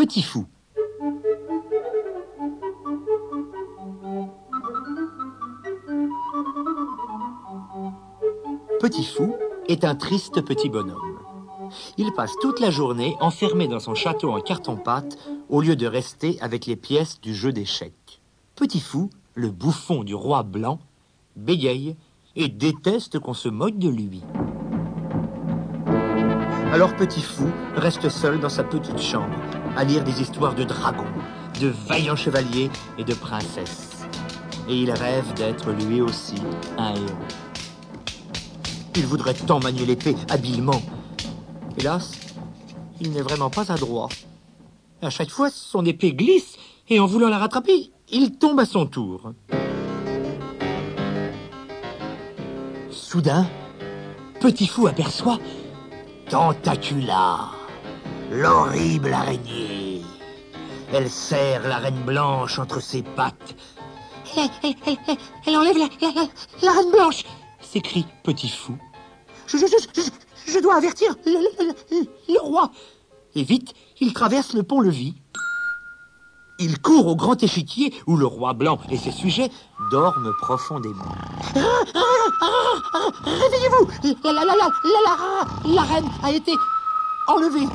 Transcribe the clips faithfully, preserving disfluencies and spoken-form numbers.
Petit Fou. Petit Fou est un triste petit bonhomme. Il passe toute la journée enfermé dans son château en carton-pâte au lieu de rester avec les pièces du jeu d'échecs. Petit Fou, le bouffon du roi blanc, bégaye et déteste qu'on se moque de lui. Alors Petit Fou reste seul dans sa petite chambre à lire des histoires de dragons, de vaillants chevaliers et de princesses. Et il rêve d'être lui aussi un héros. Il voudrait tant manier l'épée habilement. Hélas, il n'est vraiment pas adroit. À chaque fois, son épée glisse et en voulant la rattraper, il tombe à son tour. Soudain, Petit Fou aperçoit Tentacula, l'horrible araignée. Elle serre la reine blanche entre ses pattes. Elle, elle, elle, elle, elle enlève la, la, la, la reine blanche, s'écrie Petit Fou. Je, je, je, je, je dois avertir le, le, le, le roi. Et vite, il traverse le pont-levis. Il court au grand échiquier où le roi blanc et ses sujets dorment profondément. Ah, ah, ah, ah, réveillez-vous, la, la, la, la, la, la, la reine a été enlevée.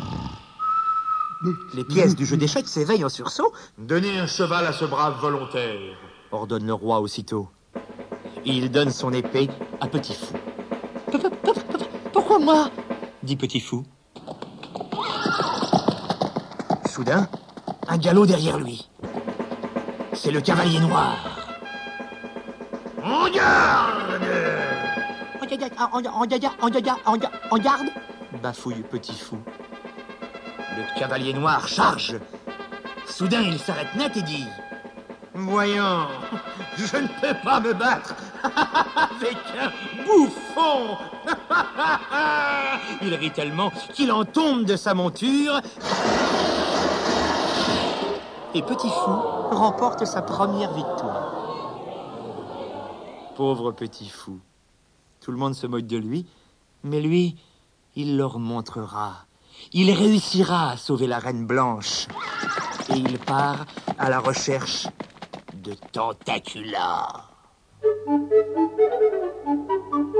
Les pièces du jeu d'échecs s'éveillent en sursaut. Donnez un cheval à ce brave volontaire, ordonne le roi aussitôt. Il donne son épée à Petit Fou. Pourquoi moi? Dit Petit Fou. Soudain, un galop derrière lui. C'est le cavalier noir. En garde! En garde, bafouille Petit Fou. Le cavalier noir charge. Soudain, il s'arrête net et dit: Voyons, je ne peux pas me battre avec un bouffon. Il rit tellement qu'il en tombe de sa monture. Et Petit Fou remporte sa première victoire. Pauvre Petit Fou. Tout le monde se moque de lui, mais lui, il leur montrera. Il réussira à sauver la reine blanche. Et il part à la recherche de Tentacula.